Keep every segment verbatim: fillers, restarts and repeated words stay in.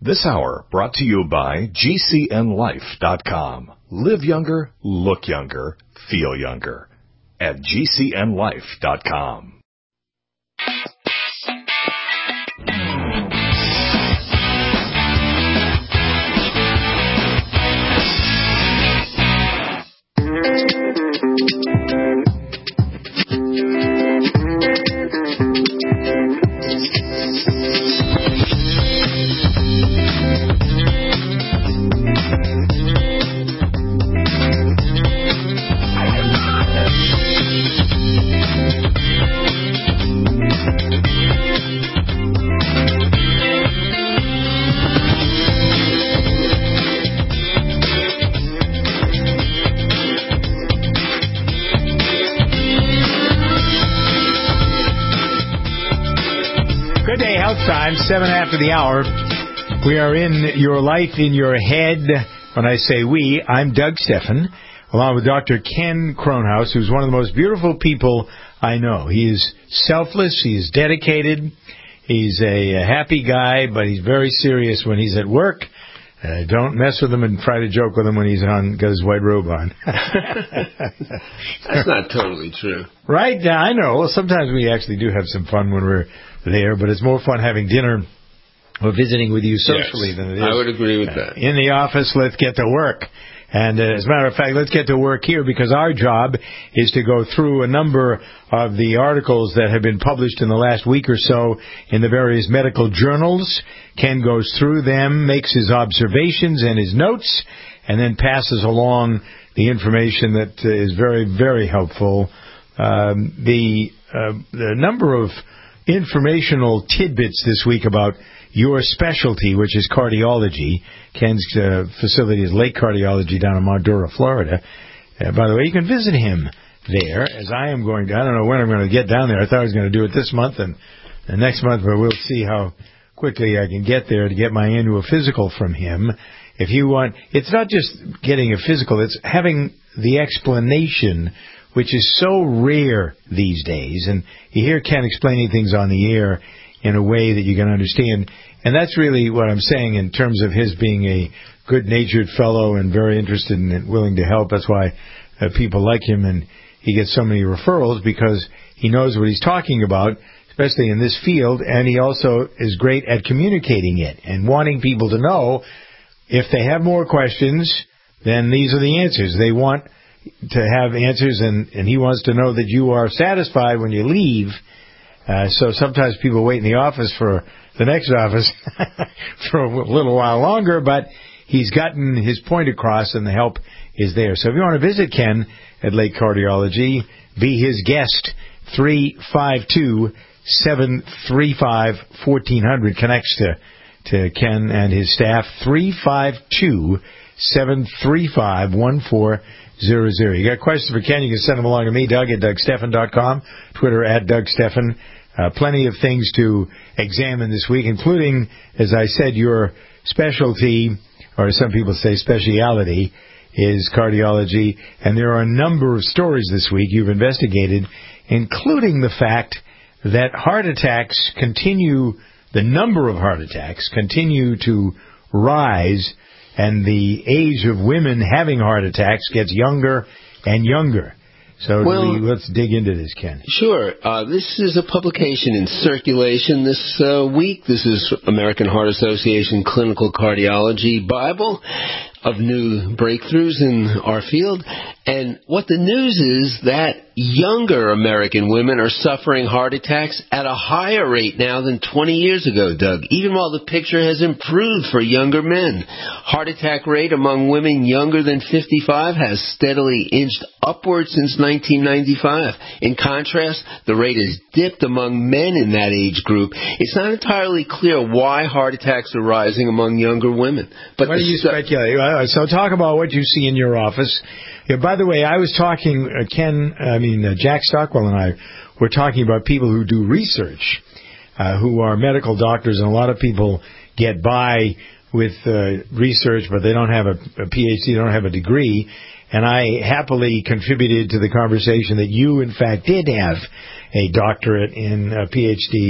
This hour brought to you by G C N life dot com. Live younger, look younger, feel younger at G C N life dot com. Time, seven after the hour. We are in your life, in your head. When I say we, I'm Doug Stephan, along with Doctor Ken Kronhaus, who's one of the most beautiful people I know. He is selfless. He is dedicated. He's a, a happy guy, but he's very serious when he's at work. Uh, don't mess with him and try to joke with him when he's on, got his white robe on. That's not totally true. Right? Yeah, I know. Well, sometimes we actually do have some fun when we're there, but it's more fun having dinner or visiting with you socially yes, than it is. I would agree with uh, that. In the office, let's get to work. And uh, as a matter of fact, let's get to work here because our job is to go through a number of the articles that have been published in the last week or so in the various medical journals. Ken goes through them, makes his observations and his notes, and then passes along the information that uh, is very, very helpful. Um, the, uh, the number of informational tidbits this week about your specialty, which is cardiology. Ken's uh, facility is Lake Cardiology down in Mildura, Florida. Uh, by the way, you can visit him there, as I am going to. I don't know when I'm going to get down there. I thought I was going to do it this month and, and next month, but we'll see how quickly I can get there to get my annual physical from him. If you want, it's not just getting a physical, it's having the explanation, which is so rare these days. And you hear Ken explaining things on the air in a way that you can understand. And that's really what I'm saying in terms of his being a good-natured fellow and very interested and willing to help. That's why uh, people like him, and he gets so many referrals because he knows what he's talking about, especially in this field, and he also is great at communicating it and wanting people to know if they have more questions, then these are the answers. They want to have answers, and, and he wants to know that you are satisfied when you leave. Uh, so sometimes people wait in the office for the next office for a little while longer, but he's gotten his point across and the help is there. So if you want to visit Ken at Lake Cardiology, be his guest. three five two, seven three five, one four zero zero connects to, to Ken and his staff. three five two, seven three five, one four zero zero. You got questions for Ken, you can send them along to me, Doug at Doug Stephan dot com, Twitter at Doug Stephan. Uh, plenty of things to examine this week, including, as I said, your specialty, or some people say speciality, is cardiology. And there are a number of stories this week you've investigated, including the fact that heart attacks continue, the number of heart attacks continue to rise, and the age of women having heart attacks gets younger and younger. So well, we, let's dig into this, Ken. Sure. Uh, this is a publication in Circulation this uh, week. This is American Heart Association Clinical Cardiology Bible of new breakthroughs in our field. And what the news is that younger American women are suffering heart attacks at a higher rate now than twenty years ago, Doug, even while the picture has improved for younger men. Heart attack rate among women younger than fifty-five has steadily inched upward since nineteen ninety-five. In contrast, the rate has dipped among men in that age group. It's not entirely clear why heart attacks are rising among younger women. But why do you speculate? So talk about what you see in your office. Yeah, by the way, I was talking, uh, Ken, I mean, uh, Jack Stockwell and I were talking about people who do research, uh, who are medical doctors, and a lot of people get by with uh, research, but they don't have a, a P H D, they don't have a degree. And I happily contributed to the conversation that you, in fact, did have a doctorate in a P H D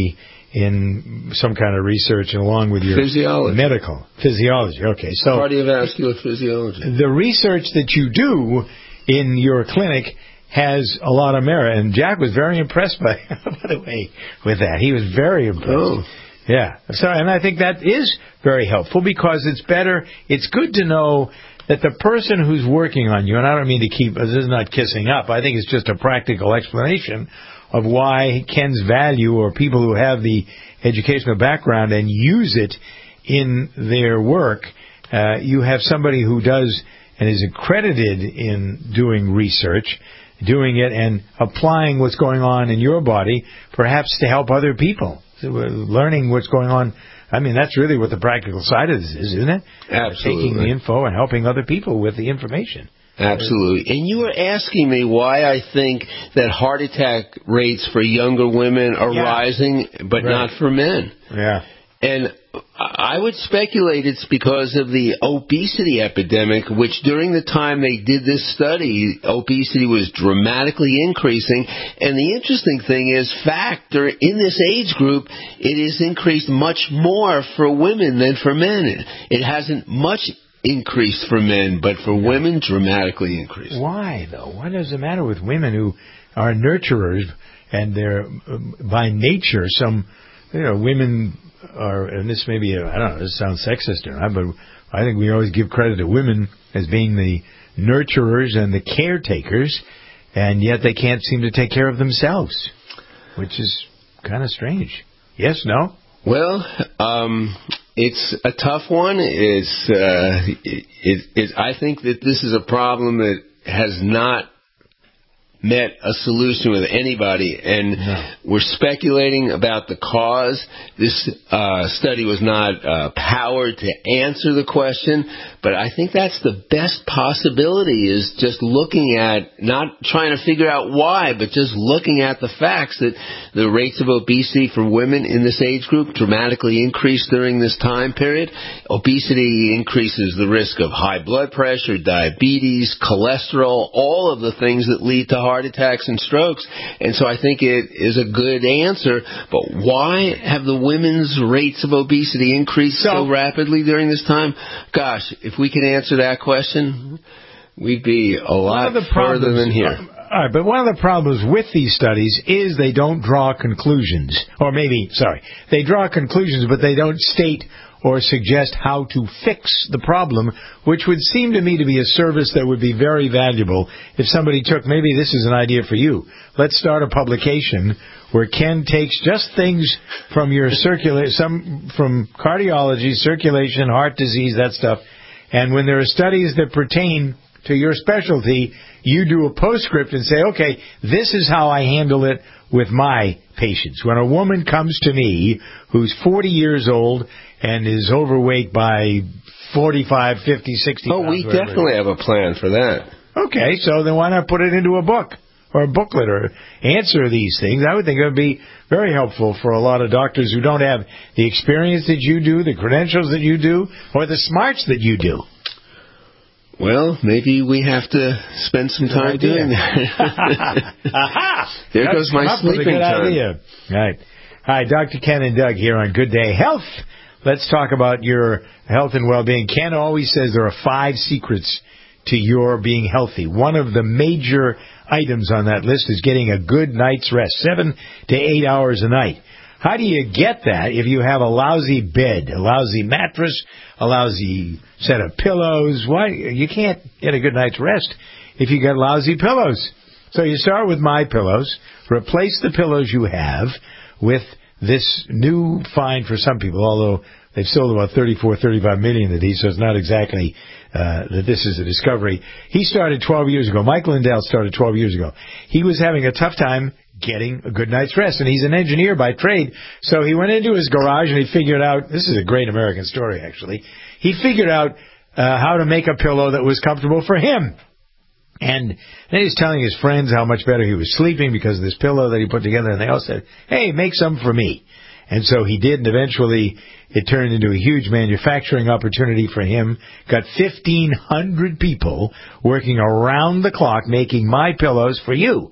in some kind of research along with your physiology. medical physiology. Okay, so cardiovascular physiology. The research that you do in your clinic has a lot of merit, and Jack was very impressed by, by the way, with that. He was very impressed. Oh. Yeah. So, and I think that is very helpful because it's better, it's good to know that the person who's working on you, and I don't mean to keep, this is not kissing up, I think it's just a practical explanation of why Ken's value, or people who have the educational background and use it in their work, uh, you have somebody who does and is accredited in doing research, doing it and applying what's going on in your body, perhaps to help other people, learning what's going on. I mean, that's really what the practical side of this is, isn't it? Absolutely. Taking the info and helping other people with the information. Absolutely. And you were asking me why I think that heart attack rates for younger women are yeah. rising, but right. not for men. Yeah. And I would speculate it's because of the obesity epidemic, which during the time they did this study, obesity was dramatically increasing. And the interesting thing is, factor in this age group, it is increased much more for women than for men. It hasn't much increased for men, but for women, dramatically increased. Why, though? What does it matter with women who are nurturers and they're, by nature, some, you know, women are, and this may be, a, I don't know, this sounds sexist or not, but I think we always give credit to women as being the nurturers and the caretakers, and yet they can't seem to take care of themselves, which is kind of strange. Yes, no? Well, um, it's a tough one. It's, uh, it, it, it, I think that this is a problem that has not met a solution with anybody, and no. we're speculating about the cause. This uh, study was not uh, powered to answer the question, but I think that's the best possibility, is just looking at, not trying to figure out why, but just looking at the facts that the rates of obesity for women in this age group dramatically increased during this time period. Obesity increases the risk of high blood pressure, diabetes, cholesterol, all of the things that lead to heart attacks and strokes. And so I think it is a good answer. But why have the women's rates of obesity increased so, so rapidly during this time? Gosh, if we could answer that question, we'd be a lot further than here. All right, but one of the problems with these studies is they don't draw conclusions. Or maybe, sorry, they draw conclusions, but they don't state or suggest how to fix the problem, which would seem to me to be a service that would be very valuable if somebody took, maybe this is an idea for you. Let's start a publication where Ken takes just things from your circulate, some from cardiology, circulation, heart disease, that stuff, and when there are studies that pertain to your specialty, you do a postscript and say, okay, this is how I handle it with my patients. When a woman comes to me who's forty years old and is overweight by forty-five, fifty, sixty Oh, we definitely have a plan for that. Okay, so then why not put it into a book or a booklet or answer these things? I would think it would be very helpful for a lot of doctors who don't have the experience that you do, the credentials that you do, or the smarts that you do. Well, maybe we have to spend some time doing that. There That's goes my sleeping good time. Idea. All right. Hi, Doctor Ken and Doug here on Good Day Health. Let's talk about your health and well-being. Ken always says there are five secrets to your being healthy. One of the major items on that list is getting a good night's rest, seven to eight hours a night. How do you get that if you have a lousy bed, a lousy mattress, a lousy set of pillows? Why? You can't get a good night's rest if you got lousy pillows. So you start with My Pillows. Replace the pillows you have with this new find for some people, although they've sold about thirty-four, thirty-five million of these, so it's not exactly uh, that this is a discovery. He started twelve years ago. Mike Lindell started twelve years ago. He was having a tough time getting a good night's rest, and he's an engineer by trade, so he went into his garage and he figured out, this is a great American story actually, he figured out uh, how to make a pillow that was comfortable for him. And then he's telling his friends how much better he was sleeping because of this pillow that he put together, and they all said, hey, make some for me. And so he did, and eventually it turned into a huge manufacturing opportunity for him. Got fifteen hundred people working around the clock making My Pillows for you.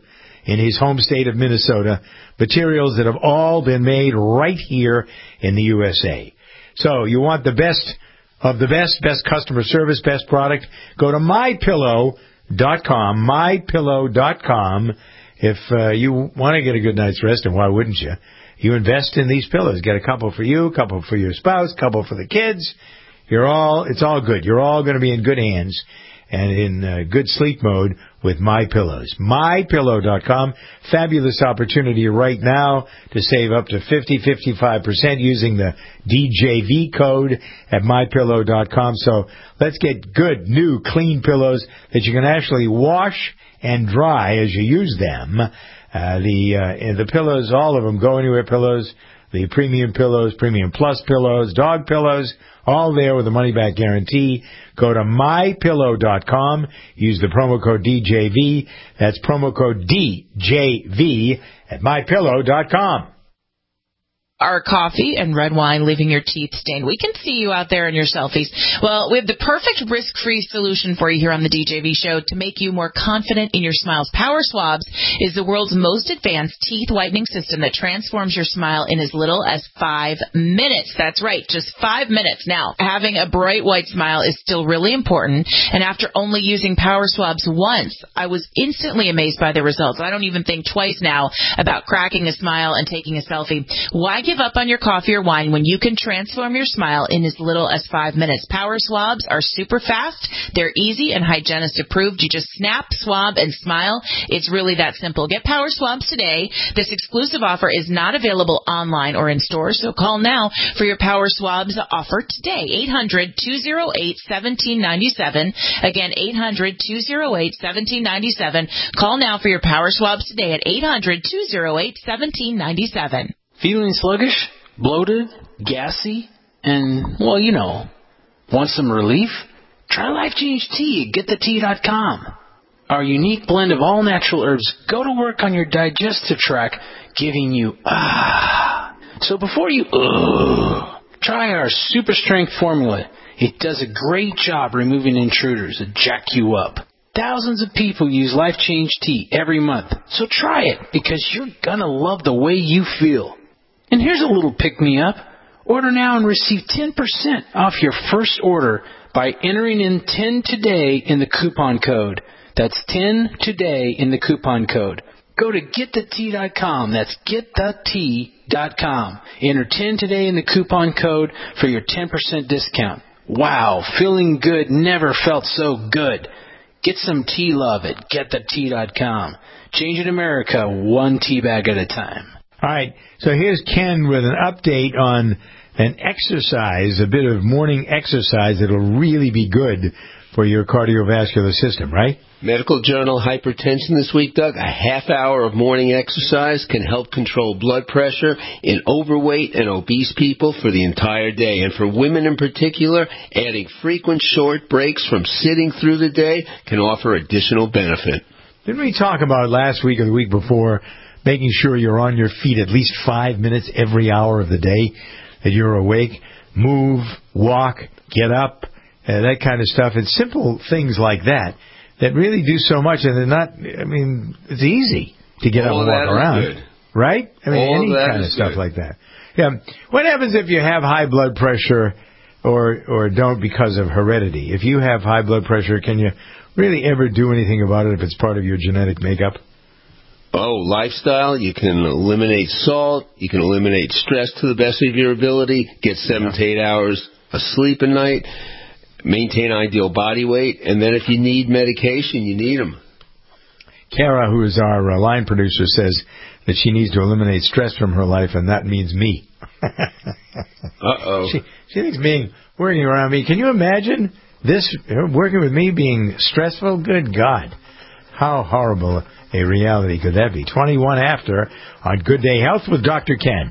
in his home state of Minnesota, materials that have all been made right here in the U S A. So you want the best of the best, best customer service, best product, go to my pillow dot com, my pillow dot com. If uh, you want to get a good night's rest, and why wouldn't you? You invest in these pillows. Get a couple for you, a couple for your spouse, a couple for the kids. You're all, it's all good. You're all going to be in good hands and in uh, good sleep mode with My Pillows. my pillow dot com. Fabulous opportunity right now to save up to fifty, fifty-five percent using the D J V code at my pillow dot com. So let's get good, new, clean pillows that you can actually wash and dry as you use them. Uh, the uh, the pillows, all of them, Go Anywhere pillows, the premium pillows, premium plus pillows, dog pillows, all there with a money-back guarantee. Go to my pillow dot com. Use the promo code D J V. That's promo code D J V at my pillow dot com. Are coffee and red wine leaving your teeth stained? We can see you out there in your selfies. Well, we have the perfect risk-free solution for you here on the D J V Show to make you more confident in your smiles. Power Swabs is the world's most advanced teeth whitening system that transforms your smile in as little as five minutes. That's right, just five minutes. Now, having a bright white smile is still really important, and after only using Power Swabs once, I was instantly amazed by the results. I don't even think twice now about cracking a smile and taking a selfie. Why give up on your coffee or wine when you can transform your smile in as little as five minutes? Power Swabs are super fast. They're easy and hygienist approved. You just snap, swab, and smile. It's really that simple. Get Power Swabs today. This exclusive offer is not available online or in stores, so call now for your Power Swabs offer today. eight hundred, two oh eight, one seven nine seven. Again, eight hundred, two oh eight, one seven nine seven. Call now for your Power Swabs today at eight hundred, two oh eight, one seven nine seven. Feeling sluggish, bloated, gassy, and, well, you know, want some relief? Try Life Change Tea at get the tea dot com. Our unique blend of all natural herbs go to work on your digestive tract, giving you ah. So before you ugh, try our super strength formula. It does a great job removing intruders that jack you up. Thousands of people use Life Change Tea every month, so try it because you're gonna love the way you feel. And here's a little pick-me-up. Order now and receive ten percent off your first order by entering in ten today in the coupon code. That's ten today in the coupon code. Go to get the tea dot com. That's get the tea dot com. Enter ten today in the coupon code for your ten percent discount. Wow, feeling good never felt so good. Get some tea love at get the tea dot com. Changing America one tea bag at a time. All right, so here's Ken with an update on an exercise, a bit of morning exercise that'll really be good for your cardiovascular system, right? Medical Journal Hypertension this week, Doug. A half hour of morning exercise can help control blood pressure in overweight and obese people for the entire day. And for women in particular, adding frequent short breaks from sitting through the day can offer additional benefit. Didn't we talk about last week or the week before making sure you're on your feet at least five minutes every hour of the day, that you're awake? Move, walk, get up, uh, that kind of stuff. It's simple things like that that really do so much, and they're not, I mean, it's easy to get All up and walk around, good. right? I mean, All any that kind of is stuff good. like that. Yeah. What happens if you have high blood pressure or or don't because of heredity? If you have high blood pressure, can you really ever do anything about it if it's part of your genetic makeup? Oh, lifestyle. You can eliminate salt. You can eliminate stress to the best of your ability. Get seven to eight hours of sleep a night. Maintain ideal body weight. And then if you need medication, you need them. Kara, who is our uh, line producer, says that she needs to eliminate stress from her life, and that means me. Uh-oh. She, she thinks being working around me. Can you imagine this, working with me being stressful? Good God. How horrible a reality could that be? twenty-one after on Good Day Health with Doctor Ken.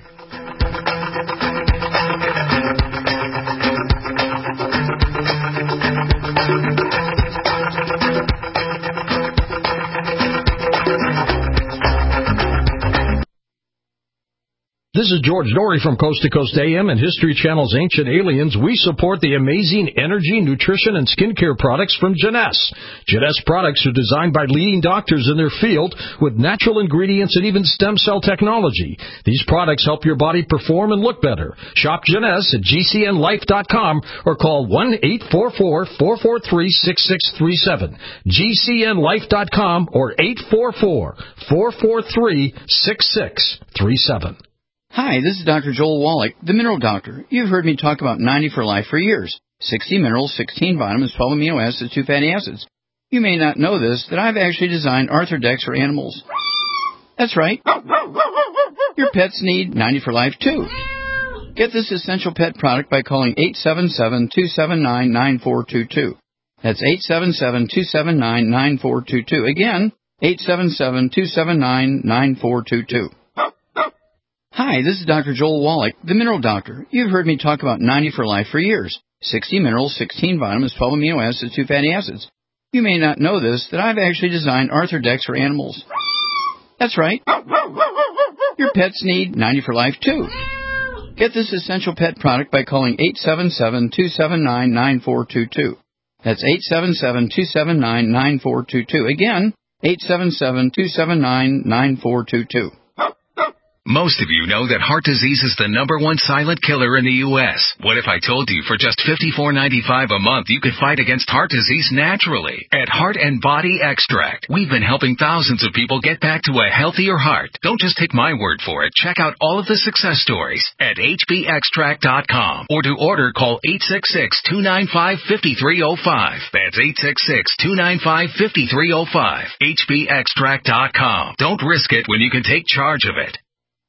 This is George Dory from Coast to Coast A M and History Channel's Ancient Aliens. We support the amazing energy, nutrition, and skincare products from Jeunesse. Jeunesse products are designed by leading doctors in their field with natural ingredients and even stem cell technology. These products help your body perform and look better. Shop Jeunesse at G C N life dot com or call one eight four four, four four three, six six three seven. G C N life dot com or eight four four, four four three, six six three seven. Hi, this is Doctor Joel Wallach, the Mineral Doctor. You've heard me talk about ninety for Life for years. sixty minerals, sixteen vitamins, twelve amino acids, two fatty acids. You may not know this, that I've actually designed Arthrodex for animals. That's right. Your pets need ninety for Life, too. Get this essential pet product by calling eight seven seven, two seven nine, nine four two two. That's eight seven seven, two seven nine, nine four two two. Again, eight seven seven, two seven nine, nine four two two. Hi, this is Doctor Joel Wallach, the Mineral Doctor. You've heard me talk about ninety for Life for years. sixty minerals, sixteen vitamins, twelve amino acids, two fatty acids. You may not know this, that I've actually designed Arthrodex for animals. That's right. Your pets need ninety for Life, too. Get this essential pet product by calling eight seven seven, two seven nine, nine four two two. That's eight seven seven, two seven nine, nine four two two. Again, eight seven seven, two seven nine, nine four two two. Most of you know that heart disease is the number one silent killer in the U S What if I told you for just fifty-four ninety-five a month you could fight against heart disease naturally? At Heart and Body Extract, we've been helping thousands of people get back to a healthier heart. Don't just take my word for it. Check out all of the success stories at H B extract dot com. Or to order, call eight six six, two nine five, five three zero five. That's eight six six, two nine five, five three zero five. H B extract dot com. Don't risk it when you can take charge of it.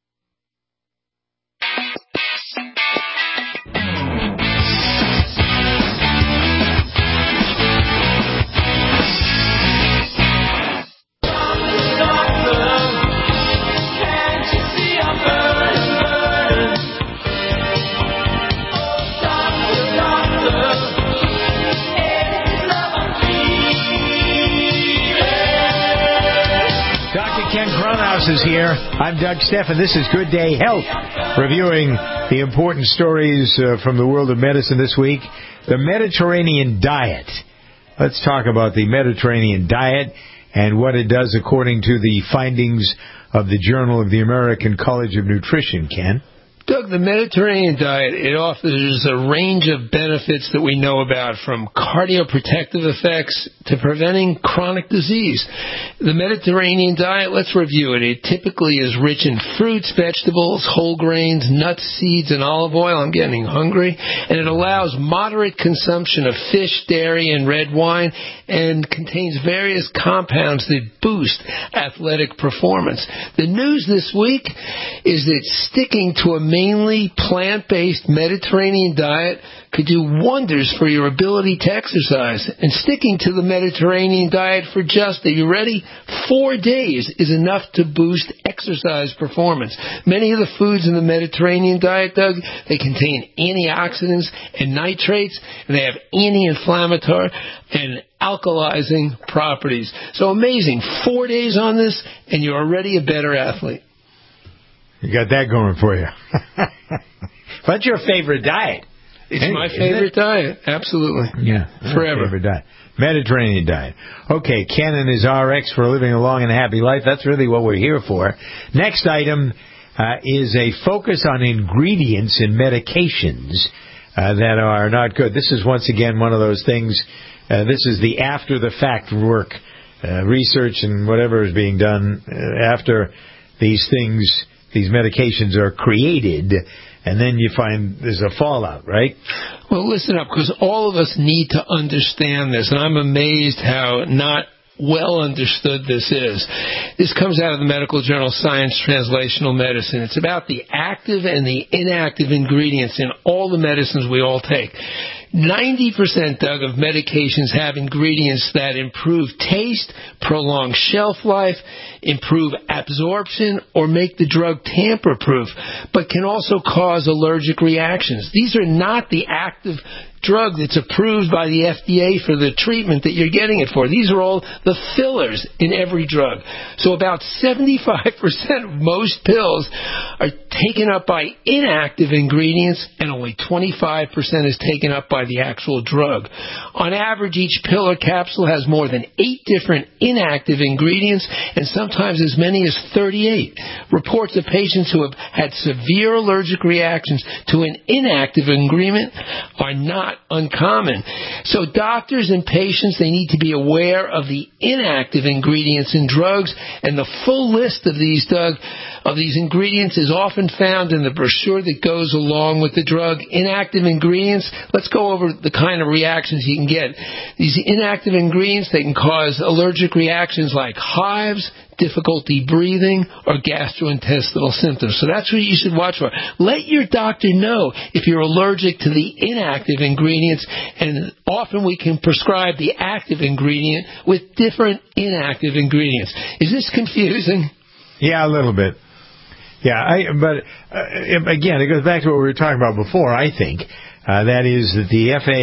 Is here. I'm Doug Stephan. This is Good Day Health, reviewing the important stories uh, from the world of medicine this week. The Mediterranean diet. Let's talk about the Mediterranean diet and what it does according to the findings of the Journal of the American College of Nutrition. Ken? Doug, the Mediterranean diet, it offers a range of benefits that we know about, from cardioprotective effects to preventing chronic disease. The Mediterranean diet, let's review it. It typically is rich in fruits, vegetables, whole grains, nuts, seeds, and olive oil. I'm getting hungry. And it allows moderate consumption of fish, dairy, and red wine, and contains various compounds that boost athletic performance. The news this week is that sticking to a mainly plant-based Mediterranean diet could do wonders for your ability to exercise. And sticking to the Mediterranean diet for just, are you ready? Four days is enough to boost exercise performance. Many of the foods in the Mediterranean diet, Doug, they contain antioxidants and nitrates, and they have anti-inflammatory and alkalizing properties. So amazing. Four days on this, and you're already a better athlete. You got that going for you. What's your favorite diet? It's hey, my favorite it? diet. Absolutely. Yeah. Forever. Favorite diet. Mediterranean diet. Okay, Ken and his R X for living a long and happy life. That's really what we're here for. Next item uh, is a focus on ingredients in medications uh, that are not good. This is once again one of those things. Uh, this is the after-the-fact work, uh, research and whatever is being done uh, after these things, these medications are created, and then you find there's a fallout, right? Well, listen up, because all of us need to understand this, and I'm amazed how not well understood this is. This comes out of the medical journal Science Translational Medicine. It's about the active and the inactive ingredients in all the medicines we all take. ninety percent, Doug, of medications have ingredients that improve taste, prolong shelf life, improve absorption, or make the drug tamper-proof, but can also cause allergic reactions. These are not the active drug that's approved by the F D A for the treatment that you're getting it for. These are all the fillers in every drug. So about seventy-five percent of most pills are taken up by inactive ingredients, and only twenty-five percent is taken up by the actual drug. On average, each pill or capsule has more than eight different inactive ingredients, and sometimes as many as thirty-eight. Reports of patients who have had severe allergic reactions to an inactive ingredient are not uncommon. So doctors and patients, they need to be aware of the inactive ingredients in drugs, and the full list of these drug, of these ingredients is often found in the brochure that goes along with the drug. Inactive ingredients, let's go over the kind of reactions you can get. These inactive ingredients, they can cause allergic reactions like hives, difficulty breathing, or gastrointestinal symptoms. So that's what you should watch for. Let your doctor know if you're allergic to the inactive ingredients, and often we can prescribe the active ingredient with different inactive ingredients. Is this confusing? Yeah, a little bit. Yeah, I, but uh, again, it goes back to what we were talking about before, I think. Uh, that is that the F A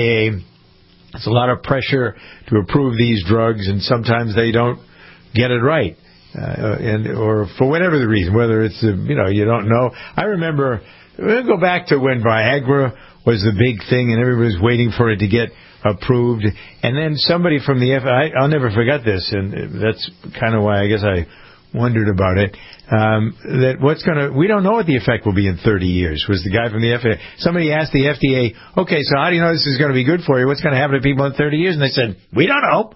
A, it's a lot of pressure to approve these drugs, and sometimes they don't get it right. Uh, and or for whatever the reason, whether it's, uh, you know, you don't know. I remember, we'll go back to when Viagra was the big thing and everybody was waiting for it to get approved. And then somebody from the F A A, I'll never forget this, and that's kind of why I guess I wondered about it, um, that what's going to, we don't know what the effect will be in thirty years, was the guy from the F A A. Somebody asked the F D A, okay, so how do you know this is going to be good for you? What's going to happen to people in thirty years? And they said, we don't know.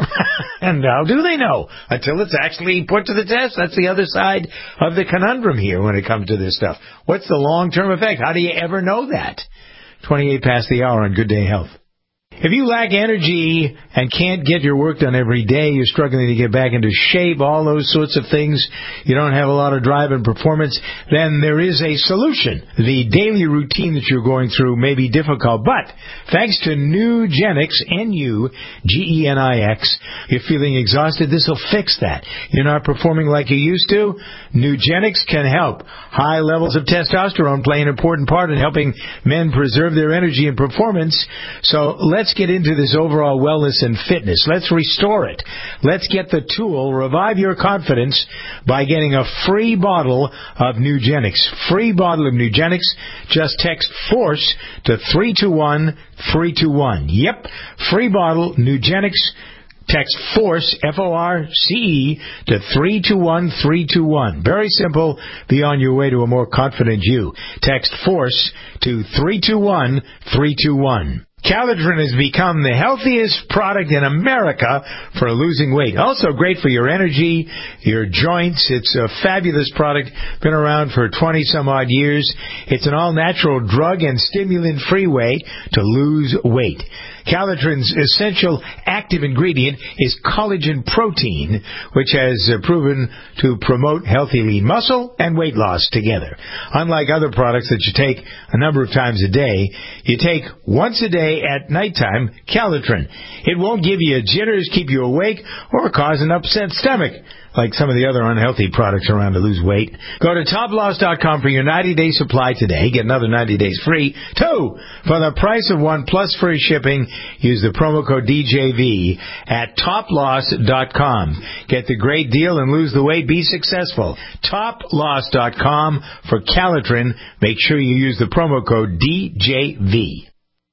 And how do they know? Until it's actually put to the test. That's the other side of the conundrum here when it comes to this stuff. What's the long-term effect? How do you ever know that? twenty-eight past the hour on Good Day Health. If you lack energy and can't get your work done every day, you're struggling to get back into shape, all those sorts of things, you don't have a lot of drive and performance, then there is a solution. The daily routine that you're going through may be difficult, but thanks to Nugenix, N U G E N I X, you're feeling exhausted, this will fix that. You're not performing like you used to? Nugenix can help. High levels of testosterone play an important part in helping men preserve their energy and performance, so let's get into this overall wellness and fitness. Let's restore it. Let's get the tool, revive your confidence, by getting a free bottle of Nugenix. Free bottle of Nugenix. Just text FORCE to three two one three two one. Yep, free bottle, Nugenix. Text FORCE, F O R C E, to three two one three two one. Very simple. Be on your way to a more confident you. Text FORCE to three two one three two one. Calitrin has become the healthiest product in America for losing weight. Also great for your energy, your joints. It's a fabulous product. Been around for twenty-some-odd years. It's an all-natural drug and stimulant-free way to lose weight. Calitrin's essential active ingredient is collagen protein, which has proven to promote healthy lean muscle and weight loss together. Unlike other products that you take a number of times a day, you take once a day at nighttime Calitrin. It won't give you jitters, keep you awake, or cause an upset stomach, like some of the other unhealthy products around to lose weight. Go to top loss dot com for your ninety-day supply today. Get another ninety days free. Two, for the price of one plus free shipping, use the promo code D J V at top loss dot com. Get the great deal and lose the weight. Be successful. top loss dot com for Calitrin. Make sure you use the promo code D J V.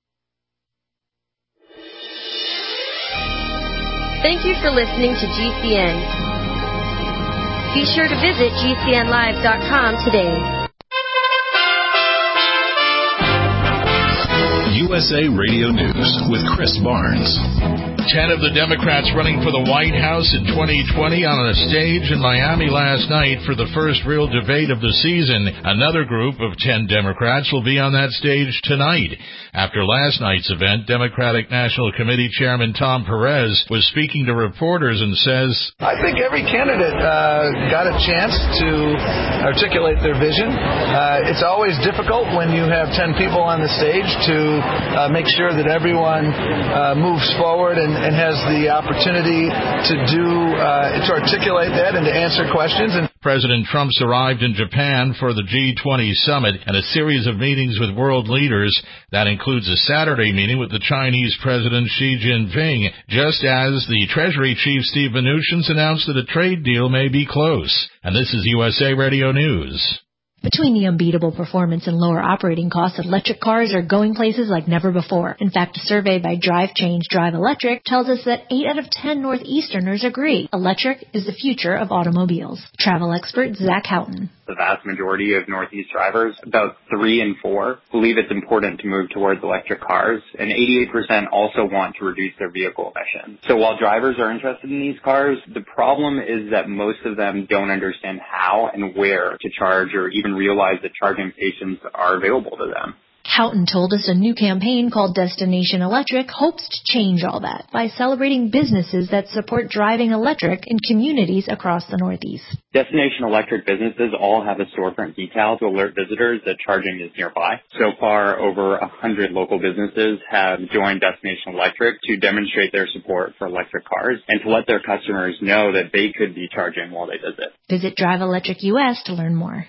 Thank you for listening to G C N. Be sure to visit G C N live dot com today. U S A Radio News with Chris Barnes. Ten of the Democrats running for the White House in twenty twenty on a stage in Miami last night for the first real debate of the season. Another group of ten Democrats will be on that stage tonight. After last night's event, Democratic National Committee Chairman Tom Perez was speaking to reporters and says, I think every candidate uh, got a chance to articulate their vision. Uh, it's always difficult when you have ten people on the stage to uh, make sure that everyone uh, moves forward and, and has the opportunity to do uh, to articulate that and to answer questions. And President Trump's arrived in Japan for the G twenty summit and a series of meetings with world leaders. That includes a Saturday meeting with the Chinese President Xi Jinping, just as the Treasury Chief Steve Mnuchin announced that a trade deal may be close. And this is U S A Radio News. Between the unbeatable performance and lower operating costs, electric cars are going places like never before. In fact, a survey by Drive Change Drive Electric tells us that eight out of ten Northeasterners agree electric is the future of automobiles. Travel expert Zach Houghton. The vast majority of Northeast drivers, about three in four, believe it's important to move towards electric cars, and eighty-eight percent also want to reduce their vehicle emissions. So while drivers are interested in these cars, the problem is that most of them don't understand how and where to charge or even realize that charging stations are available to them. Houghton told us a new campaign called Destination Electric hopes to change all that by celebrating businesses that support driving electric in communities across the Northeast. Destination Electric businesses all have a storefront decal to alert visitors that charging is nearby. So far, over one hundred local businesses have joined Destination Electric to demonstrate their support for electric cars and to let their customers know that they could be charging while they visit. Visit Drive Electric U S to learn more.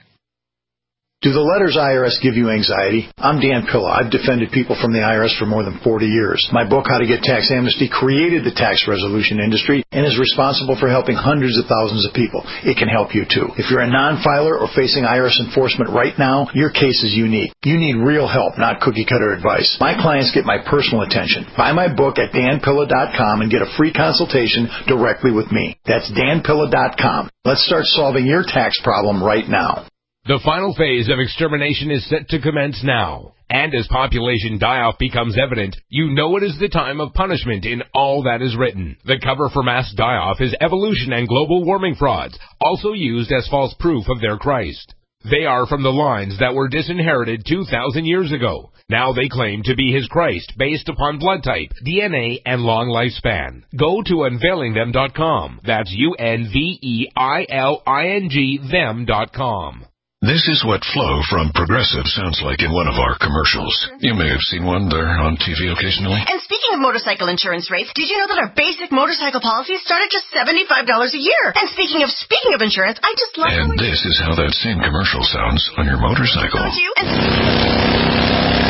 Do the letters I R S give you anxiety? I'm Dan Pilla. I've defended people from the I R S for more than forty years. My book, How to Get Tax Amnesty, created the tax resolution industry and is responsible for helping hundreds of thousands of people. It can help you, too. If you're a non-filer or facing I R S enforcement right now, your case is unique. You need real help, not cookie-cutter advice. My clients get my personal attention. Buy my book at dan pilla dot com and get a free consultation directly with me. That's dan pilla dot com. Let's start solving your tax problem right now. The final phase of extermination is set to commence now. And as population die-off becomes evident, you know it is the time of punishment in all that is written. The cover for mass die-off is evolution and global warming frauds, also used as false proof of their Christ. They are from the lines that were disinherited two thousand years ago. Now they claim to be his Christ based upon blood type, D N A, and long lifespan. Go to unveiling them dot com. That's U N V E I L I N G them dot com. This is what Flo from Progressive sounds like in one of our commercials. You may have seen one there on T V occasionally. And speaking of motorcycle insurance rates, did you know that our basic motorcycle policies start at just seventy-five dollars a year? And speaking of speaking of insurance, I just love... And this is how that same commercial sounds on your motorcycle. Don't you? And...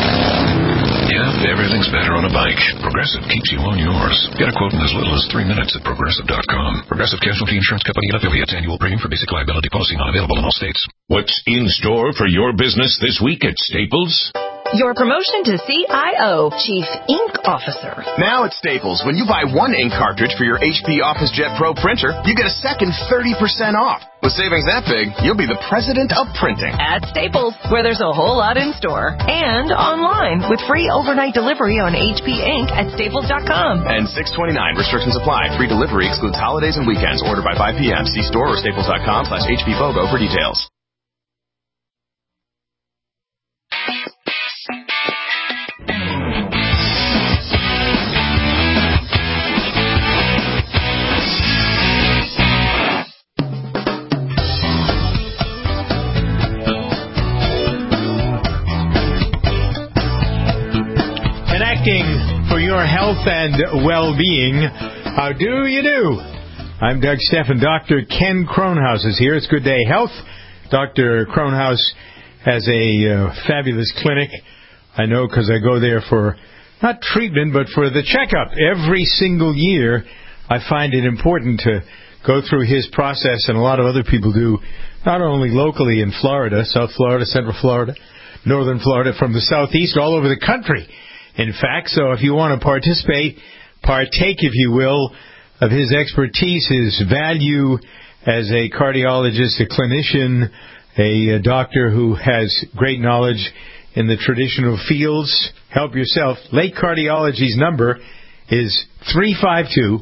Yeah, everything's better on a bike. Progressive keeps you on yours. Get a quote in as little as three minutes at progressive dot com. Progressive Casualty Insurance Company and affiliates. Annual premium for basic liability policy not available in all states. What's in store for your business this week at Staples? Your promotion to C I O, Chief Ink Officer. Now at Staples, when you buy one ink cartridge for your H P OfficeJet Pro printer, you get a second thirty percent off. With savings that big, you'll be the president of printing. At Staples, where there's a whole lot in store. And online with free overnight delivery on H P ink at staples dot com. And six twenty-nine restrictions apply. Free delivery excludes holidays and weekends. Order by five p.m. See store or staples dot com slash H P Fogo for details. For your health and well-being, how do you do? I'm Doug Steffen. Doctor Ken Kronhaus is here. It's Good Day Health. Doctor Kronhaus has a uh, fabulous clinic. I know because I go there for, not treatment, but for the checkup. Every single year, I find it important to go through his process, and a lot of other people do, not only locally in Florida, South Florida, Central Florida, Northern Florida, from the Southeast, all over the country. In fact, so if you want to participate, partake, if you will, of his expertise, his value as a cardiologist, a clinician, a, a doctor who has great knowledge in the traditional fields. Help yourself. Lake Cardiology's number is three five two,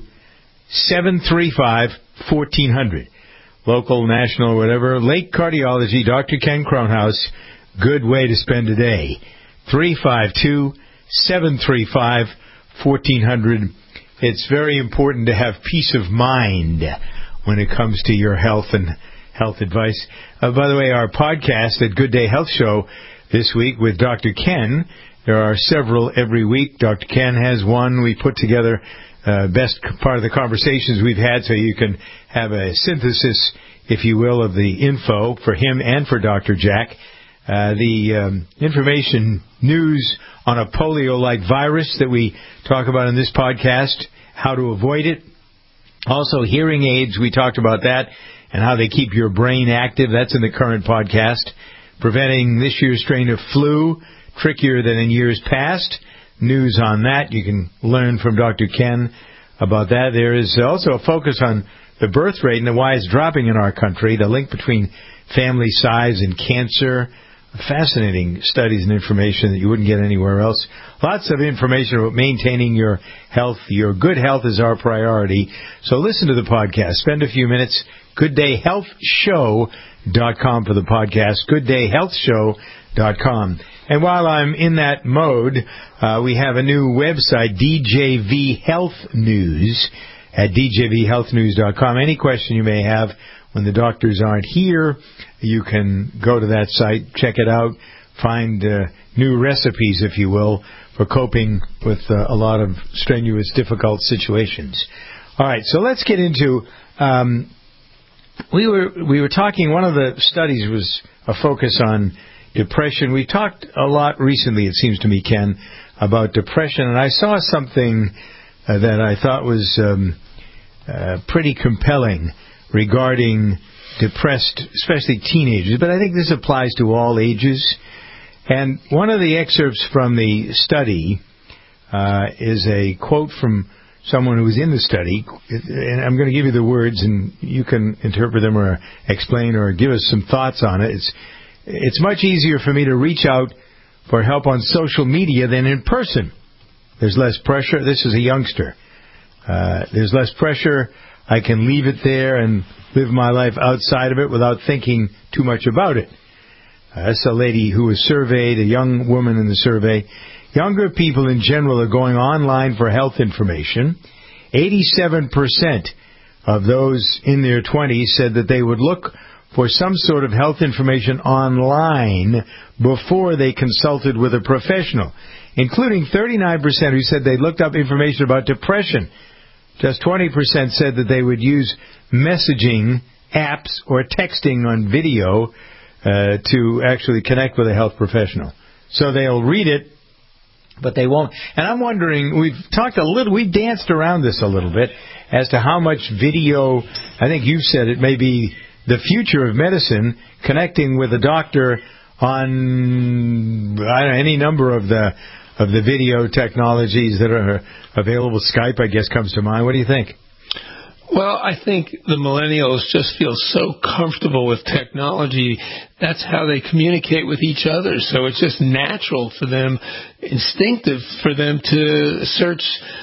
seven three five, one four zero zero. Local, national, whatever. Lake Cardiology, Doctor Ken Kronhaus. Good way to spend a day. three five two, seven three five, one four zero zero. It's very important to have peace of mind when it comes to your health and health advice. Uh, by the way, our podcast at Good Day Health Show this week with Doctor Ken, there are several every week. Doctor Ken has one. We put together uh, best part of the conversations we've had so you can have a synthesis, if you will, of the info for him and for Doctor Jack. Uh, the um, information news on a polio-like virus that we talk about in this podcast, how to avoid it. Also, hearing aids, we talked about that and how they keep your brain active. That's in the current podcast. preventing this year's strain of flu, trickier than in years past. News on that. You can learn from Doctor Ken about that. There is also a focus on the birth rate and why it's dropping in our country, the link between family size and cancer. Fascinating studies and information that you wouldn't get anywhere else. Lots of information about maintaining your health. Your good health is our priority. So listen to the podcast. Spend a few minutes. good day health show dot com for the podcast. good day health show dot com. And while I'm in that mode, uh, we have a new website, D J V Health News, at D J V health news dot com. Any question you may have when the doctors aren't here, you can go to that site, check it out, find uh, new recipes, if you will, for coping with uh, a lot of strenuous, difficult situations. All right, so let's get into. Um, we were we were talking. One of the studies was a focus on depression. We talked a lot recently, it seems to me, Ken, about depression, and I saw something uh, that I thought was um, uh, pretty compelling regarding depressed, especially teenagers, but I think this applies to all ages. And one of the excerpts from the study uh, is a quote from someone who was in the study, and I'm going to give you the words, and you can interpret them or explain or give us some thoughts on it. It's it's much easier for me to reach out for help on social media than in person. There's less pressure. This is a youngster. Uh, there's less pressure. I can leave it there and live my life outside of it without thinking too much about it. Uh, that's a lady who was surveyed, a young woman in the survey. Younger people in general are going online for health information. eighty-seven percent of those in their twenties said that they would look for some sort of health information online before they consulted with a professional, including thirty-nine percent who said they looked up information about depression. Just twenty percent said that they would use messaging apps or texting on video uh, to actually connect with a health professional. So they'll read it, but they won't. And I'm wondering, we've talked a little, we've danced around this a little bit as to how much video, I think you've said it may be the future of medicine, connecting with a doctor on I don't know, any number of the of the video technologies that are available. Skype, I guess, comes to mind. What do you think? Well, I think the millennials just feel so comfortable with technology. That's how they communicate with each other. So it's just natural for them, instinctive for them to search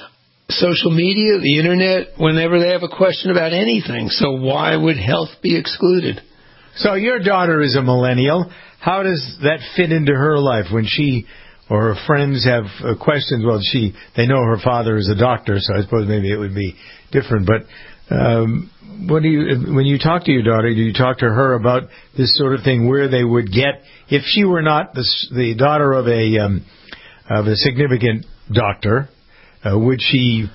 social media, the internet, whenever they have a question about anything. So why would health be excluded? So your daughter is a millennial. How does that fit into her life when she or her friends have uh, questions? Well, she they know her father is a doctor, so I suppose maybe it would be different. But um, what do you when you talk to your daughter? Do you talk to her about this sort of thing, where they would get if she were not the, the daughter of a um, of a significant doctor? Uh, would she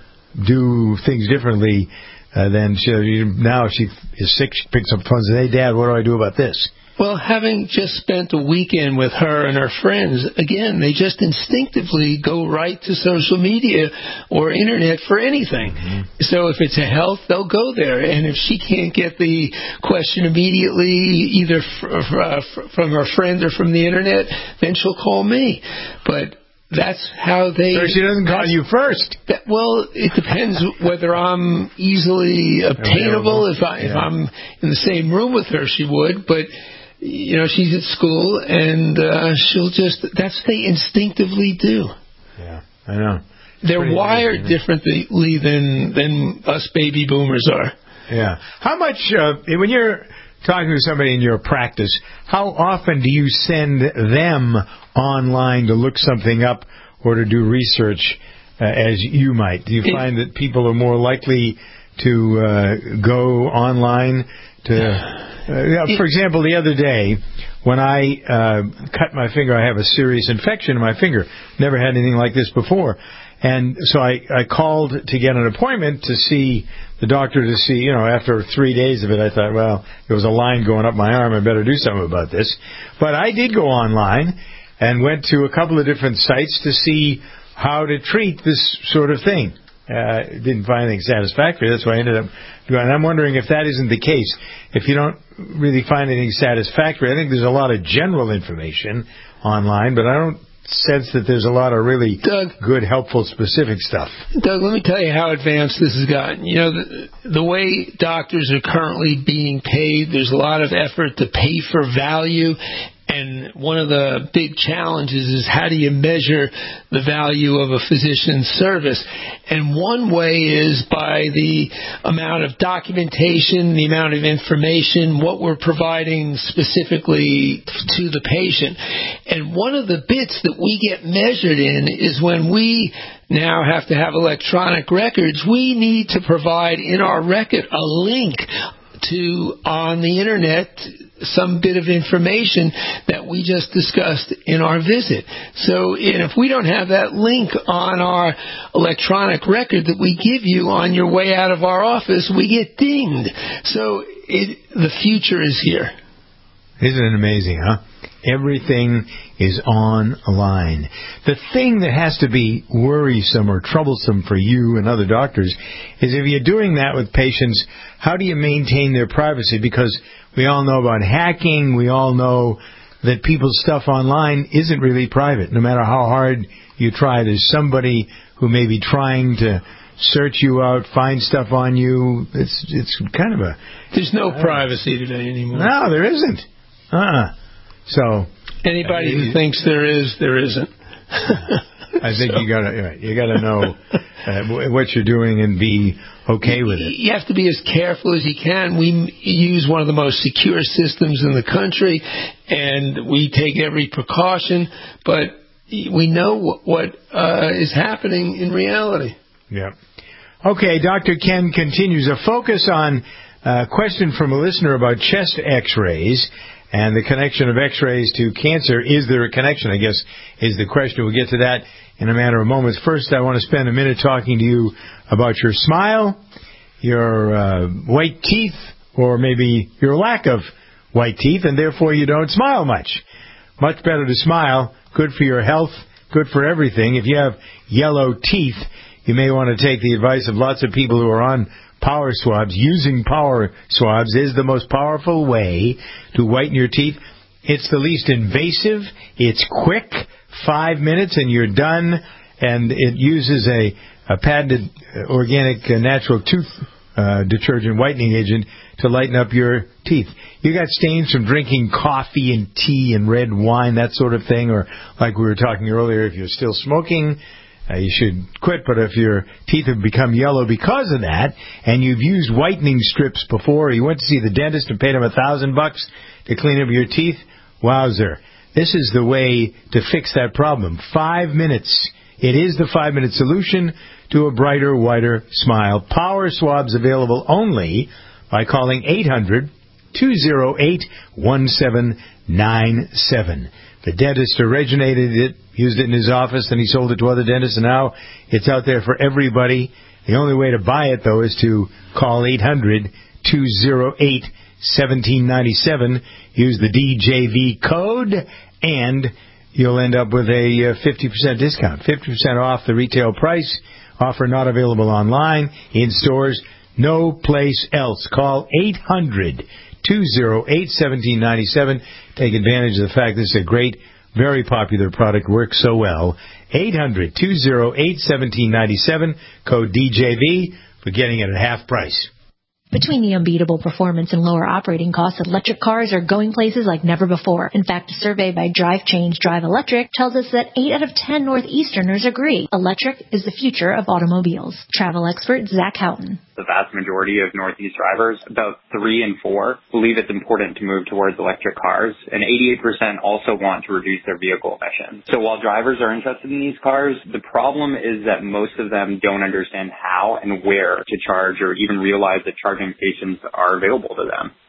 do things differently uh, than she, now? If she is sick, she picks up the phone and says, "Hey, Dad, what do I do about this?" Well, having just spent a weekend with her and her friends, again, they just instinctively go right to social media or internet for anything. Mm-hmm. So if it's a health, they'll go there. And if she can't get the question immediately, either f- f- from her friend or from the internet, then she'll call me. But that's how they... So she doesn't call you first. That, well, it depends whether I'm easily obtainable. If, I, yeah. if I'm in the same room with her, she would. But, you know, she's at school, and uh, she'll just... That's what they instinctively do. Yeah, I know. They're Pretty wired amazing, differently than, than us baby boomers are. Yeah. How much... Uh, when you're talking to somebody in your practice, how often do you send them online to look something up or to do research uh, as you might? Do you find that people are more likely to uh, go online to... Uh, for example, the other day, when I uh, cut my finger, I have a serious infection in my finger. Never had anything like this before. And so I, I called to get an appointment to see the doctor to see, you know, after three days of it, I thought, well, there was a line going up my arm. I better do something about this. But I did go online and went to a couple of different sites to see how to treat this sort of thing. uh, didn't find anything satisfactory. That's why I ended up doing it. I'm wondering if that isn't the case. If you don't really find anything satisfactory, I think there's a lot of general information online, but I don't sense that there's a lot of really Doug, good, helpful, specific stuff. Doug, let me tell you how advanced this has gotten. You know, the, the way doctors are currently being paid, there's a lot of effort to pay for value. And one of the big challenges is how do you measure the value of a physician's service? And one way is by the amount of documentation, the amount of information, what we're providing specifically to the patient. And one of the bits that we get measured in is when we now have to have electronic records, we need to provide in our record a link to, on the internet, some bit of information that we just discussed in our visit. So and if we don't have that link on our electronic record that we give you on your way out of our office, we get dinged. So it, the future is here. Isn't it amazing, huh? Everything is online. The thing that has to be worrisome or troublesome for you and other doctors is if you're doing that with patients, how do you maintain their privacy? Because we all know about hacking. We all know that people's stuff online isn't really private. No matter how hard you try, there's somebody who may be trying to search you out, find stuff on you. It's it's kind of a... There's no uh, privacy today anymore. No, there isn't. Uh-uh. So anybody uh, who thinks there is, there isn't. I think so. you gotta you gotta know uh, what you're doing and be okay with it. You have to be as careful as you can. We use one of the most secure systems in the country, and we take every precaution. But we know what uh, is happening in reality. Yeah. Okay, Doctor Ken continues. A focus on a question from a listener about chest X-rays. And the connection of X-rays to cancer. Is there a connection, I guess, is the question. We'll get to that in a matter of moments. First, I want to spend a minute talking to you about your smile, your uh, white teeth, or maybe your lack of white teeth, and therefore you don't smile much. Much better to smile. Good for your health. Good for everything. If you have yellow teeth, you may want to take the advice of lots of people who are on power swabs. Using power swabs is the most powerful way to whiten your teeth. It's the least invasive. It's quick. Five minutes and you're done. And it uses a, a patented organic uh, natural tooth uh, detergent whitening agent to lighten up your teeth. You got stains from drinking coffee and tea and red wine, that sort of thing. Or like we were talking earlier, if you're still smoking, Uh, you should quit, but if your teeth have become yellow because of that, and you've used whitening strips before, or you went to see the dentist and paid him a thousand bucks to clean up your teeth, wowzer. This is the way to fix that problem. Five minutes. It is the five-minute solution to a brighter, whiter smile. Power swabs available only by calling eight hundred, two oh eight, one seven nine seven. The dentist originated it, used it in his office, and he sold it to other dentists, and now it's out there for everybody. The only way to buy it, though, is to call eight hundred, two oh eight, one seven nine seven, use the D J V code, and you'll end up with a fifty percent discount, fifty percent off the retail price. Offer not available online, in stores, no place else. Call eight hundred, two oh eight, one seven nine seven. Take advantage of the fact this is a great, very popular product, works so well. eight hundred, two oh eight, one seven nine seven, code D J V for getting it at half price. Between the unbeatable performance and lower operating costs, electric cars are going places like never before. In fact, a survey by Drive Change Drive Electric tells us that eight out of ten Northeasterners agree electric is the future of automobiles. Travel expert Zach Houghton. The vast majority of Northeast drivers, about three in four, believe it's important to move towards electric cars, and eighty-eight percent also want to reduce their vehicle emissions. So while drivers are interested in these cars, the problem is that most of them don't understand how and where to charge or even realize that charging stations are available to them.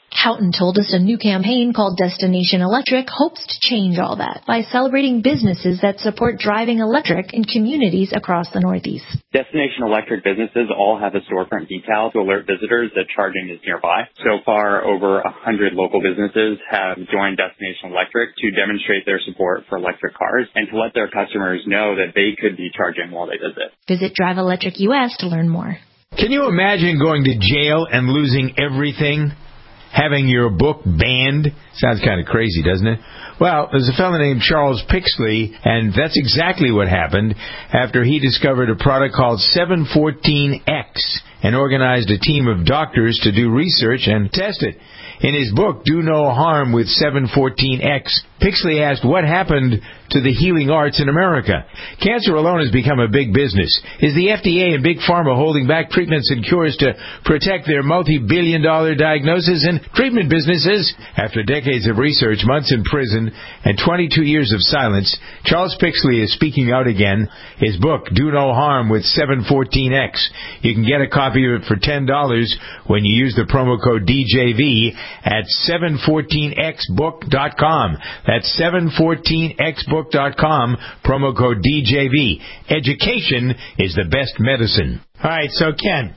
Houghton told us a new campaign called Destination Electric hopes to change all that by celebrating businesses that support driving electric in communities across the Northeast. Destination Electric businesses all have a storefront decal to alert visitors that charging is nearby. So far, over one hundred local businesses have joined Destination Electric to demonstrate their support for electric cars and to let their customers know that they could be charging while they visit. Visit Drive Electric U S to learn more. Can you imagine going to jail and losing everything? Having your book banned? Sounds kind of crazy, doesn't it? Well, there's a fellow named Charles Pixley, and that's exactly what happened after he discovered a product called seven fourteen X and organized a team of doctors to do research and test it. In his book, Do No Harm with seven fourteen X, Pixley asked what happened to the healing arts in America. Cancer alone has become a big business. Is the F D A and Big Pharma holding back treatments and cures to protect their multi-billion dollar diagnosis and treatment businesses? After decades of research, months in prison, and twenty-two years of silence, Charles Pixley is speaking out again. His book, Do No Harm with seven fourteen X. You can get a copy of it for ten dollars when you use the promo code D J V at seven fourteen X book dot com. That's seven fourteen X book dot com, promo code D J V. Education is the best medicine. All right, so Ken,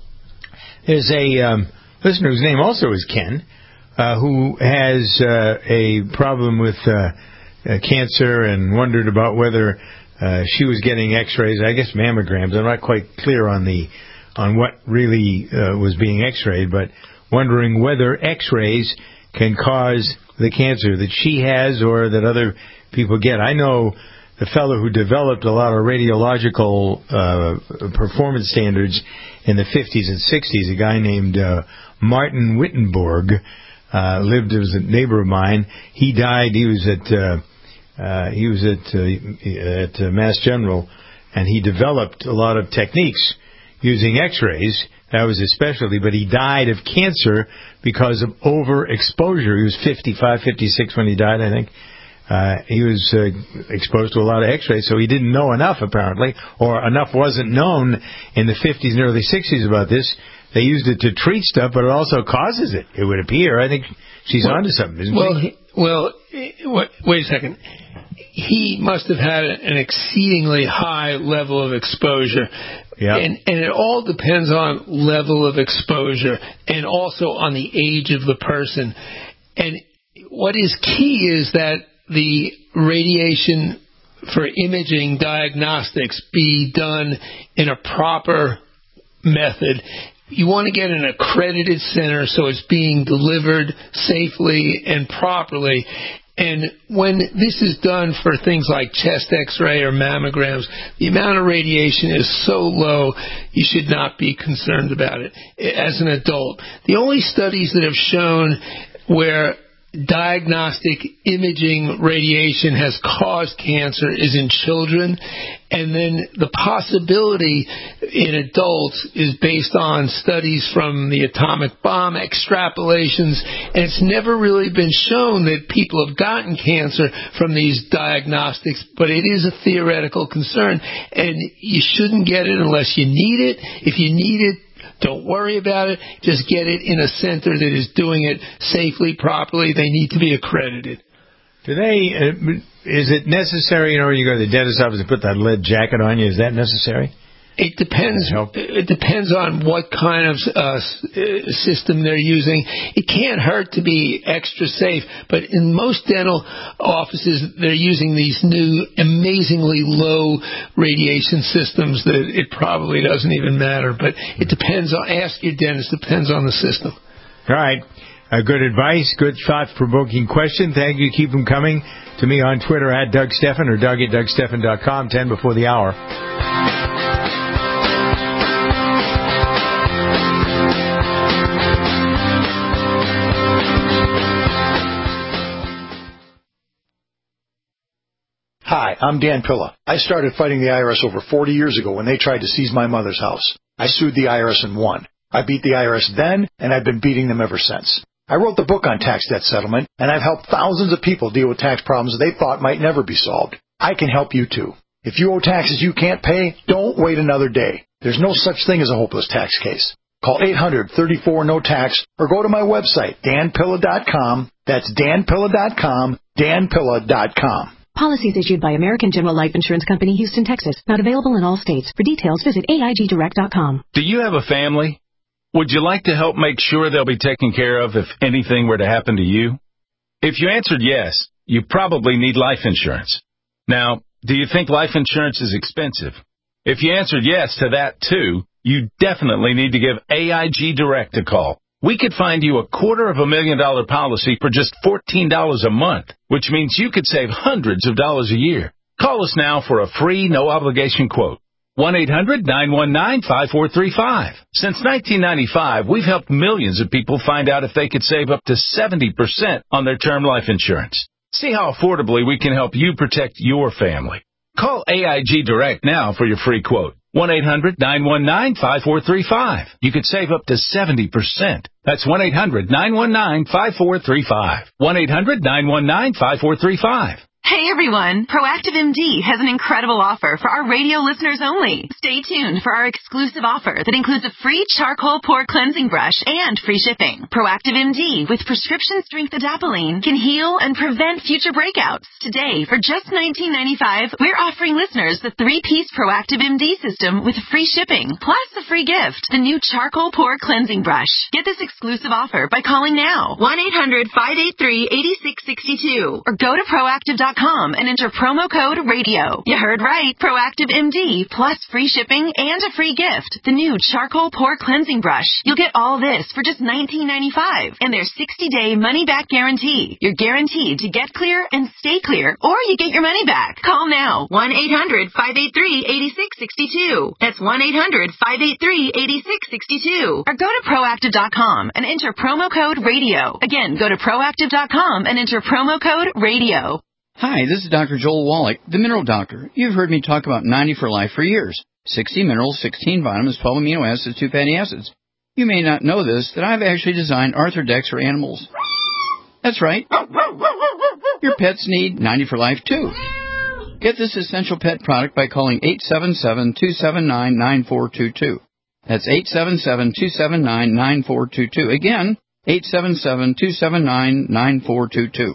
there's a um, listener whose name also is Ken, uh, who has uh, a problem with uh, uh, cancer and wondered about whether uh, she was getting X-rays, I guess mammograms. I'm not quite clear on the on what really uh, was being X-rayed, but wondering whether X-rays can cause the cancer that she has or that other people get. I know the fellow who developed a lot of radiological uh, performance standards in the fifties and sixties, a guy named uh, Martin Wittenborg, uh, lived as a neighbor of mine. He died. He was at uh, uh, he was at uh, at uh, Mass General, and he developed a lot of techniques using X-rays. That was his specialty, but he died of cancer because of overexposure. He was fifty-five, fifty-six when he died, I think. Uh, he was uh, exposed to a lot of X-rays, so he didn't know enough, apparently, or enough wasn't known in the fifties and early sixties about this. They used it to treat stuff, but it also causes it, it would appear. I think she's well, onto something, isn't well, she? He, well, wait, wait a second. He must have had an exceedingly high level of exposure. Yep. And, and it all depends on level of exposure and also on the age of the person. And what is key is that the radiation for imaging diagnostics be done in a proper method. You want to get an accredited center so it's being delivered safely and properly. And when this is done for things like chest x-ray or mammograms, the amount of radiation is so low, you should not be concerned about it as an adult. The only studies that have shown where diagnostic imaging radiation has caused cancer is in children, and then the possibility in adults is based on studies from the atomic bomb, extrapolations, and it's never really been shown that people have gotten cancer from these diagnostics, but it is a theoretical concern, and you shouldn't get it unless you need it. If you need it, don't worry about it. Just get it in a center that is doing it safely, properly. They need to be accredited. Do they? Uh, is it necessary in order to go to the dentist's office and put that lead jacket on you? Is that necessary? It depends. It depends on what kind of uh, system they're using. It can't hurt to be extra safe, but in most dental offices, they're using these new, amazingly low radiation systems that it probably doesn't even matter. But it depends on. Ask your dentist. Depends on the system. All right. Uh, good advice. Good thought-provoking question. Thank you. Keep them coming to me on Twitter at Doug Steffen or Doug at Doug Steffen dot com. Ten before the hour. Hi, I'm Dan Pilla. I started fighting the I R S over forty years ago when they tried to seize my mother's house. I sued the I R S and won. I beat the I R S then, and I've been beating them ever since. I wrote the book on tax debt settlement, and I've helped thousands of people deal with tax problems they thought might never be solved. I can help you too. If you owe taxes you can't pay, don't wait another day. There's no such thing as a hopeless tax case. Call eight hundred, thirty-four, no tax or go to my website, dan pilla dot com. That's dan pilla dot com, dan pilla dot com. Policies issued by American General Life Insurance Company, Houston, Texas. Not available in all states. For details, visit A I G direct dot com. Do you have a family? Would you like to help make sure they'll be taken care of if anything were to happen to you? If you answered yes, you probably need life insurance. Now, do you think life insurance is expensive? If you answered yes to that too, you definitely need to give A I G Direct a call. We could find you a quarter of a million dollar policy for just fourteen dollars a month, which means you could save hundreds of dollars a year. Call us now for a free, no-obligation quote. one eight hundred, nine one nine, five four three five. Since nineteen ninety-five, we've helped millions of people find out if they could save up to seventy percent on their term life insurance. See how affordably we can help you protect your family. Call A I G Direct now for your free quote. one eight hundred, nine one nine, five four three five. You could save up to seventy percent. That's one eight hundred, nine one nine, five four three five. one eight hundred, nine one nine, five four three five. Hey everyone, Proactive M D has an incredible offer for our radio listeners only. Stay tuned for our exclusive offer that includes a free charcoal pore cleansing brush and free shipping. Proactive M D with prescription strength adapalene can heal and prevent future breakouts. Today, for just nineteen ninety-five dollars, we're offering listeners the three-piece Proactive M D system with free shipping, plus a free gift, the new charcoal pore cleansing brush. Get this exclusive offer by calling now, one eight hundred, five eight three, eight six six two, or go to proactive dot com and enter promo code radio. You heard right. Proactive M D plus free shipping and a free gift. The new charcoal pore cleansing brush. You'll get all this for just nineteen ninety-five dollars and their sixty day money back guarantee. You're guaranteed to get clear and stay clear, or you get your money back. Call now. one eight hundred, five eight three, eight six six two. That's one eight hundred, five eight three, eight six six two. Or go to proactive dot com and enter promo code radio. Again, go to proactive dot com and enter promo code radio. Hi, this is Doctor Joel Wallach, the Mineral Doctor. You've heard me talk about ninety for Life for years. sixty minerals, sixteen vitamins, twelve amino acids, two fatty acids. You may not know this, that I've actually designed Arthrodex for animals. That's right. Your pets need ninety for Life too. Get this essential pet product by calling eight seven seven, two seven nine, nine four two two. That's eight seven seven, two seven nine, nine four two two. Again, eight seven seven, two seven nine, nine four two two.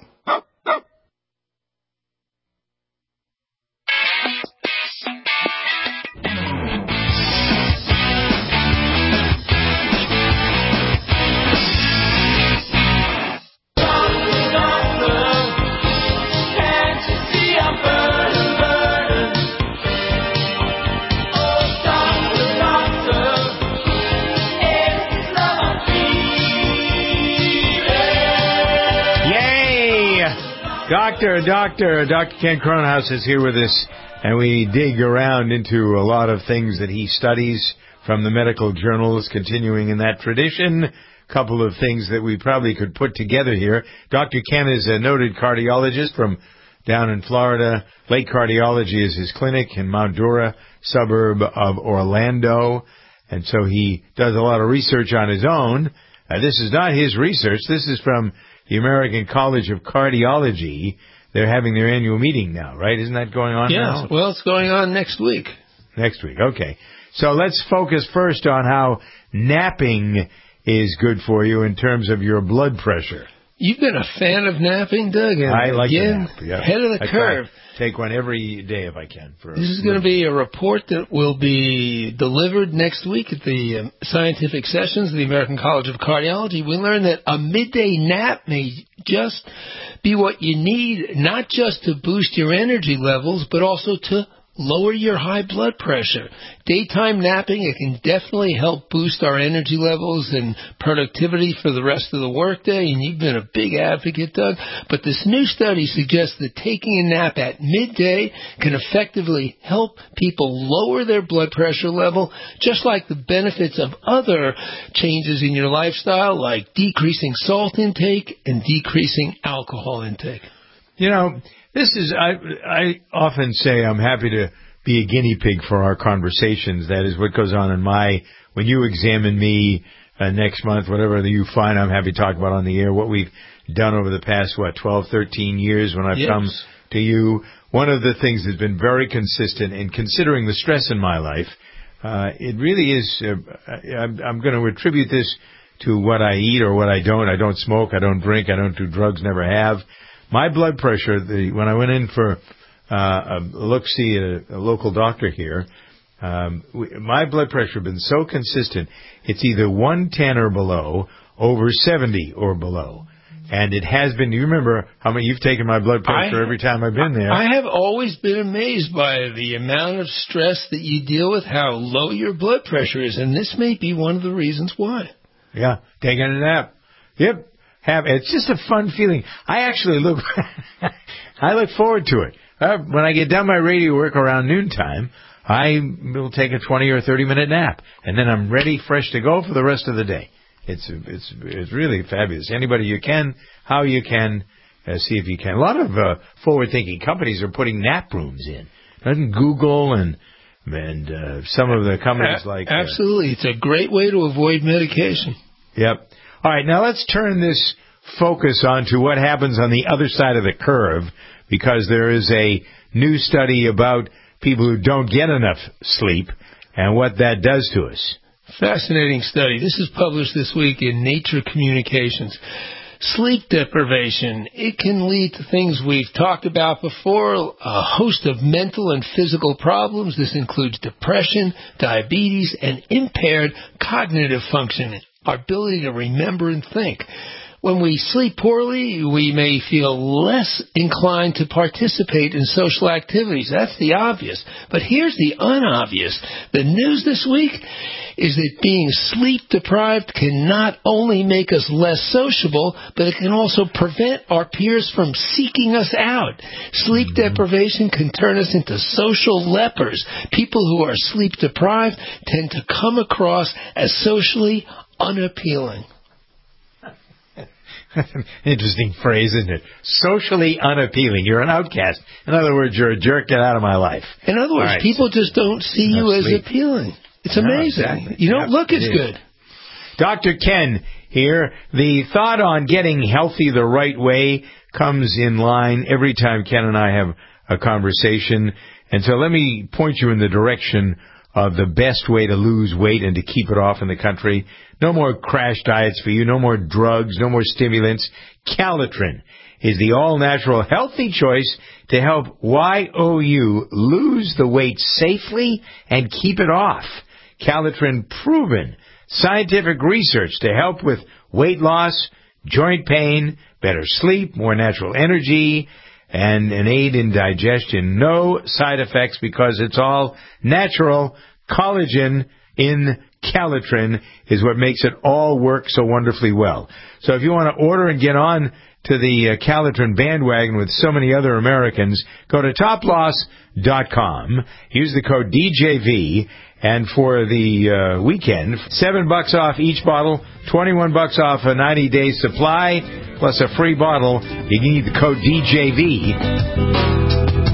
Doctor, doctor, Doctor Ken Cronhaus is here with us, and we dig around into a lot of things that he studies from the medical journals, continuing in that tradition. A couple of things that we probably could put together here. Doctor Ken is a noted cardiologist from down in Florida. Lake Cardiology is his clinic in Mount Dora, suburb of Orlando, and so he does a lot of research on his own. Uh, this is not his research. This is from the American College of Cardiology. They're having their annual meeting now, right? Isn't that going on yes, now? Well, it's going on next week. Next week, okay. So let's focus first on how napping is good for you in terms of your blood pressure. You've been a fan of napping, Doug. And I like again, to nap. Yeah. Head of the I curve. Take one every day if I can. For this is going to be a report that will be delivered next week at the um, scientific sessions of the American College of Cardiology. We learned that a midday nap may just be what you need, not just to boost your energy levels, but also to lower your high blood pressure. Daytime napping, it can definitely help boost our energy levels and productivity for the rest of the workday, and you've been a big advocate, Doug. But this new study suggests that taking a nap at midday can effectively help people lower their blood pressure level, just like the benefits of other changes in your lifestyle, like decreasing salt intake and decreasing alcohol intake. You know, This is, I, I often say I'm happy to be a guinea pig for our conversations. That is what goes on in my, when you examine me uh, next month, whatever you find, I'm happy to talk about on the air, what we've done over the past, what, twelve, thirteen years when I've yes. come to you. One of the things that's been very consistent in considering the stress in my life, Uh, it really is. Uh, I'm, I'm going to attribute this to what I eat or what I don't. I don't smoke. I don't drink. I don't do drugs. Never have. My blood pressure. The when I went in for uh, a look-see at a, a local doctor here, um, we, my blood pressure has been so consistent. It's either one ten or below, over seventy or below. And it has been, you remember how many you've taken my blood pressure I, every time I've been there. I have always been amazed by the amount of stress that you deal with, how low your blood pressure is, and this may be one of the reasons why. Yeah, taking a nap. Yep. Have, it's just a fun feeling. I actually look, I look forward to it. Uh, when I get done my radio work around noontime, I will take a twenty or thirty minute nap, and then I'm ready, fresh to go for the rest of the day. It's it's it's really fabulous. Anybody you can, how you can, uh, see if you can. A lot of uh, forward-thinking companies are putting nap rooms in. Doesn't Google and and uh, some of the companies like uh, absolutely, it's a great way to avoid medication. Yep. All right, now let's turn this focus on to what happens on the other side of the curve, because there is a new study about people who don't get enough sleep and what that does to us. Fascinating study. This is published this week in Nature Communications. Sleep deprivation, it can lead to things we've talked about before, a host of mental and physical problems. This includes depression, diabetes, and impaired cognitive function, our ability to remember and think. When we sleep poorly, we may feel less inclined to participate in social activities. That's the obvious. But here's the unobvious. The news this week is that being sleep-deprived can not only make us less sociable, but it can also prevent our peers from seeking us out. Sleep deprivation can turn us into social lepers. People who are sleep-deprived tend to come across as socially unappealing. Interesting phrase, isn't it? Socially unappealing. You're an outcast. In other words, you're a jerk. Get out of my life. In other words, right. People just don't see you as sleep. appealing. It's no, amazing. Exactly. You don't yeah, look as good. Doctor Ken here. The thought on getting healthy the right way comes in line every time Ken and I have a conversation. And so let me point you in the direction of the best way to lose weight and to keep it off in the country. No more crash diets for you. No more drugs. No more stimulants. Calitrin is the all-natural healthy choice to help Y O U lose the weight safely and keep it off. Calitrin proven scientific research to help with weight loss, joint pain, better sleep, more natural energy, and an aid in digestion. No side effects because it's all natural. Collagen in Calitrin is what makes it all work so wonderfully well. So if you want to order and get on to the uh, Calitrin bandwagon with so many other Americans, go to top loss dot com. Use the code D J V, and for the uh, weekend, seven bucks off each bottle, twenty-one bucks off a ninety-day supply, plus a free bottle. You need the code D J V.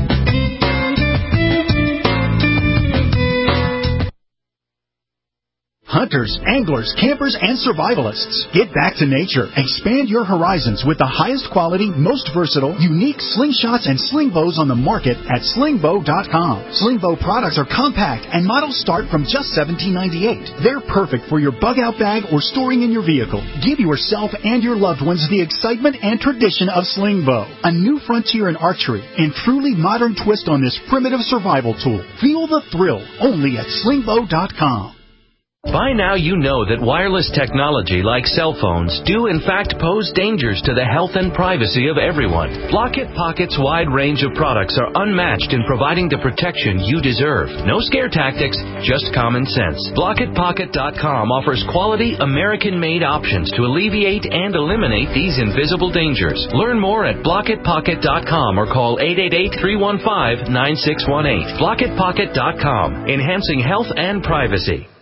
Hunters, anglers, campers, and survivalists. Get back to nature. Expand your horizons with the highest quality, most versatile, unique slingshots and sling bows on the market at sling bow dot com. Sling bow products are compact and models start from just seventeen ninety-eight. They're perfect for your bug-out bag or storing in your vehicle. Give yourself and your loved ones the excitement and tradition of sling bow. A new frontier in archery and truly modern twist on this primitive survival tool. Feel the thrill only at sling bow dot com. By now you know that wireless technology like cell phones do in fact pose dangers to the health and privacy of everyone. Block-It Pocket's wide range of products are unmatched in providing the protection you deserve. No scare tactics, just common sense. Block It Pocket dot com offers quality American-made options to alleviate and eliminate these invisible dangers. Learn more at Block It Pocket dot com or call eight eight eight, three one five, nine six one eight. Block It Pocket dot com, enhancing health and privacy.